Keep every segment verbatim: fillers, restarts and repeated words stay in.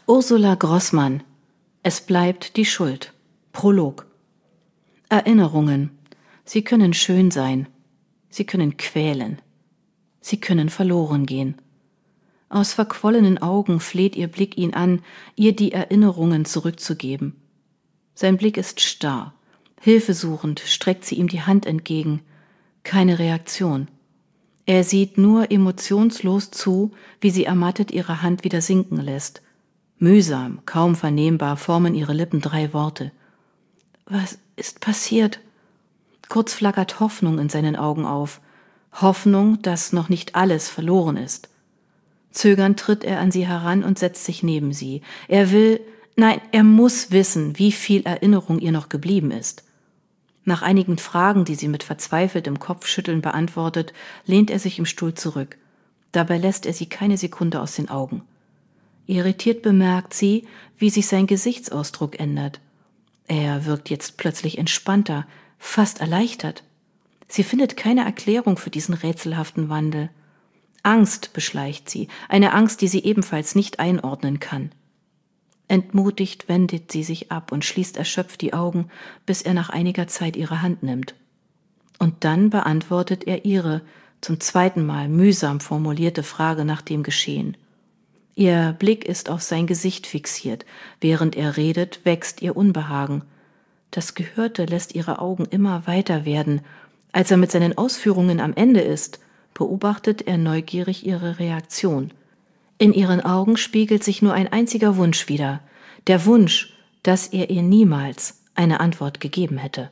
Ursula Grossmann. Es bleibt die Schuld. Prolog. Erinnerungen. Sie können schön sein. Sie können quälen. Sie können verloren gehen. Aus verquollenen Augen fleht ihr Blick ihn an, ihr die Erinnerungen zurückzugeben. Sein Blick ist starr. Hilfesuchend streckt sie ihm die Hand entgegen. Keine Reaktion. Er sieht nur emotionslos zu, wie sie ermattet ihre Hand wieder sinken lässt. Mühsam, kaum vernehmbar formen ihre Lippen drei Worte. Was ist passiert? Kurz flackert Hoffnung in seinen Augen auf. Hoffnung, dass noch nicht alles verloren ist. Zögernd tritt er an sie heran und setzt sich neben sie. Er will, nein, er muss wissen, wie viel Erinnerung ihr noch geblieben ist. Nach einigen Fragen, die sie mit verzweifeltem Kopfschütteln beantwortet, lehnt er sich im Stuhl zurück. Dabei lässt er sie keine Sekunde aus den Augen. Irritiert bemerkt sie, wie sich sein Gesichtsausdruck ändert. Er wirkt jetzt plötzlich entspannter, fast erleichtert. Sie findet keine Erklärung für diesen rätselhaften Wandel. Angst beschleicht sie, eine Angst, die sie ebenfalls nicht einordnen kann. Entmutigt wendet sie sich ab und schließt erschöpft die Augen, bis er nach einiger Zeit ihre Hand nimmt. Und dann beantwortet er ihre, zum zweiten Mal mühsam formulierte Frage nach dem Geschehen. Ihr Blick ist auf sein Gesicht fixiert. Während er redet, wächst ihr Unbehagen. Das Gehörte lässt ihre Augen immer weiter werden. Als er mit seinen Ausführungen am Ende ist, beobachtet er neugierig ihre Reaktion. In ihren Augen spiegelt sich nur ein einziger Wunsch wider. Der Wunsch, dass er ihr niemals eine Antwort gegeben hätte.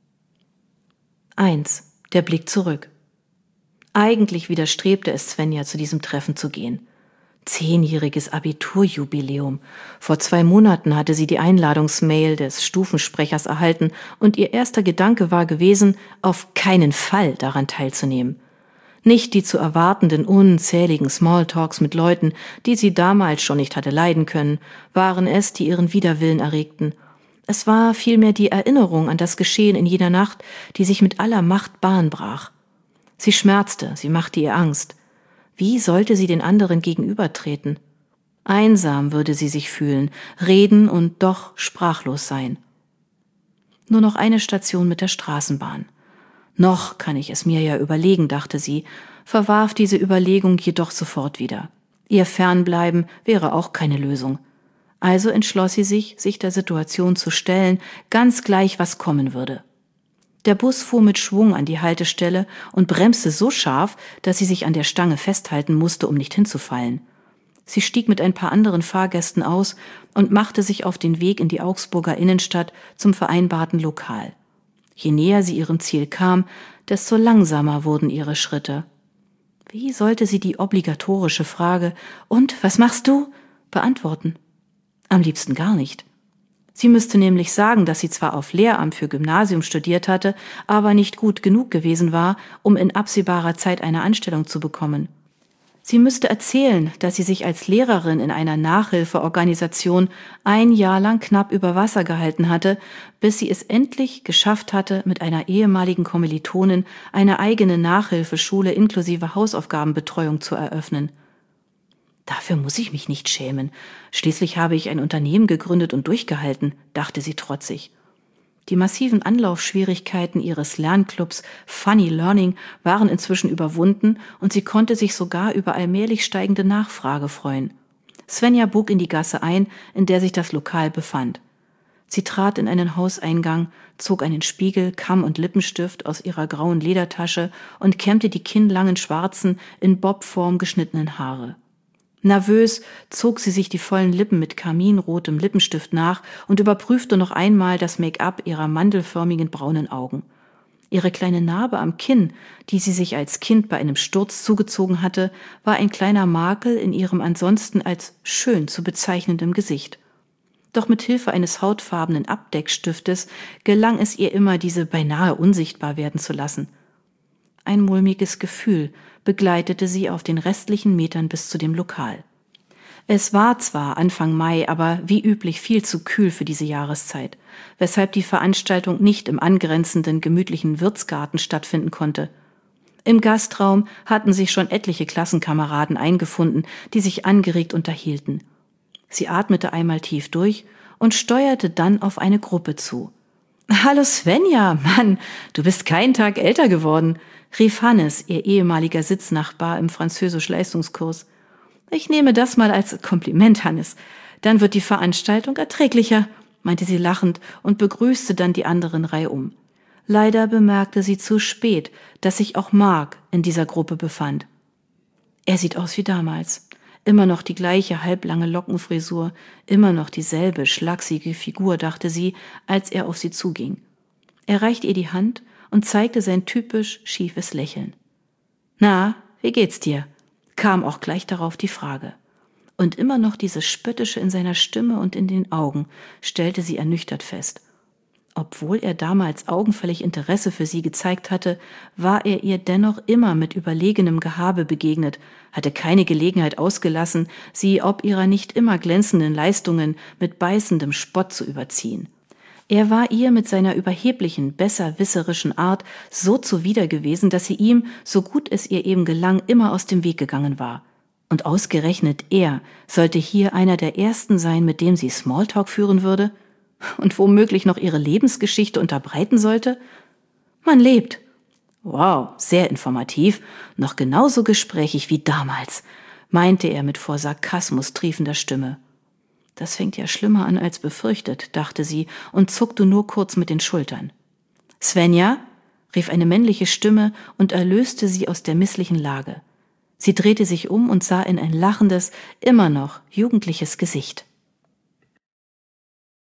Eins. Der Blick zurück. Eigentlich widerstrebte es Svenja, zu diesem Treffen zu gehen. Zehnjähriges Abiturjubiläum. Vor zwei Monaten hatte sie die Einladungsmail des Stufensprechers erhalten und ihr erster Gedanke war gewesen, auf keinen Fall daran teilzunehmen. Nicht die zu erwartenden unzähligen Smalltalks mit Leuten, die sie damals schon nicht hatte leiden können, waren es, die ihren Widerwillen erregten. Es war vielmehr die Erinnerung an das Geschehen in jener Nacht, die sich mit aller Macht Bahn brach. Sie schmerzte, sie machte ihr Angst. Wie sollte sie den anderen gegenübertreten? Einsam würde sie sich fühlen, reden und doch sprachlos sein. Nur noch eine Station mit der Straßenbahn. Noch kann ich es mir ja überlegen, dachte sie, verwarf diese Überlegung jedoch sofort wieder. Ihr Fernbleiben wäre auch keine Lösung. Also entschloss sie sich, sich der Situation zu stellen, ganz gleich, was kommen würde. Der Bus fuhr mit Schwung an die Haltestelle und bremste so scharf, dass sie sich an der Stange festhalten musste, um nicht hinzufallen. Sie stieg mit ein paar anderen Fahrgästen aus und machte sich auf den Weg in die Augsburger Innenstadt zum vereinbarten Lokal. Je näher sie ihrem Ziel kam, desto langsamer wurden ihre Schritte. Wie sollte sie die obligatorische Frage »Und, was machst du?« beantworten? Am liebsten gar nicht. Sie müsste nämlich sagen, dass sie zwar auf Lehramt für Gymnasium studiert hatte, aber nicht gut genug gewesen war, um in absehbarer Zeit eine Anstellung zu bekommen. Sie müsste erzählen, dass sie sich als Lehrerin in einer Nachhilfeorganisation ein Jahr lang knapp über Wasser gehalten hatte, bis sie es endlich geschafft hatte, mit einer ehemaligen Kommilitonin eine eigene Nachhilfeschule inklusive Hausaufgabenbetreuung zu eröffnen. Dafür muss ich mich nicht schämen. Schließlich habe ich ein Unternehmen gegründet und durchgehalten, dachte sie trotzig. Die massiven Anlaufschwierigkeiten ihres Lernclubs Funny Learning waren inzwischen überwunden und sie konnte sich sogar über allmählich steigende Nachfrage freuen. Svenja bog in die Gasse ein, in der sich das Lokal befand. Sie trat in einen Hauseingang, zog einen Spiegel, Kamm und Lippenstift aus ihrer grauen Ledertasche und kämmte die kinnlangen schwarzen, in Bobform geschnittenen Haare. Nervös zog sie sich die vollen Lippen mit karminrotem Lippenstift nach und überprüfte noch einmal das Make-up ihrer mandelförmigen braunen Augen. Ihre kleine Narbe am Kinn, die sie sich als Kind bei einem Sturz zugezogen hatte, war ein kleiner Makel in ihrem ansonsten als schön zu bezeichnendem Gesicht. Doch mit Hilfe eines hautfarbenen Abdeckstiftes gelang es ihr immer, diese beinahe unsichtbar werden zu lassen. Ein mulmiges Gefühl begleitete sie auf den restlichen Metern bis zu dem Lokal. Es war zwar Anfang Mai, aber wie üblich viel zu kühl für diese Jahreszeit, weshalb die Veranstaltung nicht im angrenzenden gemütlichen Wirtsgarten stattfinden konnte. Im Gastraum hatten sich schon etliche Klassenkameraden eingefunden, die sich angeregt unterhielten. Sie atmete einmal tief durch und steuerte dann auf eine Gruppe zu. »Hallo Svenja, Mann, du bist keinen Tag älter geworden«, rief Hannes, ihr ehemaliger Sitznachbar im Französisch-Leistungskurs. »Ich nehme das mal als Kompliment, Hannes. Dann wird die Veranstaltung erträglicher«, meinte sie lachend und begrüßte dann die anderen reihum. Leider bemerkte sie zu spät, dass sich auch Mark in dieser Gruppe befand. Er sieht aus wie damals. Immer noch die gleiche halblange Lockenfrisur, immer noch dieselbe schlachsige Figur, dachte sie, als er auf sie zuging. Er reichte ihr die Hand und zeigte sein typisch schiefes Lächeln. »Na, wie geht's dir?« kam auch gleich darauf die Frage. Und immer noch dieses Spöttische in seiner Stimme und in den Augen, stellte sie ernüchtert fest. Obwohl er damals augenfällig Interesse für sie gezeigt hatte, war er ihr dennoch immer mit überlegenem Gehabe begegnet, hatte keine Gelegenheit ausgelassen, sie ob ihrer nicht immer glänzenden Leistungen mit beißendem Spott zu überziehen. Er war ihr mit seiner überheblichen, besserwisserischen Art so zuwider gewesen, dass sie ihm, so gut es ihr eben gelang, immer aus dem Weg gegangen war. Und ausgerechnet er sollte hier einer der Ersten sein, mit dem sie Smalltalk führen würde? Und womöglich noch ihre Lebensgeschichte unterbreiten sollte? Man lebt. Wow, sehr informativ, noch genauso gesprächig wie damals, meinte er mit vor Sarkasmus triefender Stimme. Das fängt ja schlimmer an als befürchtet, dachte sie und zuckte nur kurz mit den Schultern. Svenja, rief eine männliche Stimme und erlöste sie aus der misslichen Lage. Sie drehte sich um und sah in ein lachendes, immer noch jugendliches Gesicht.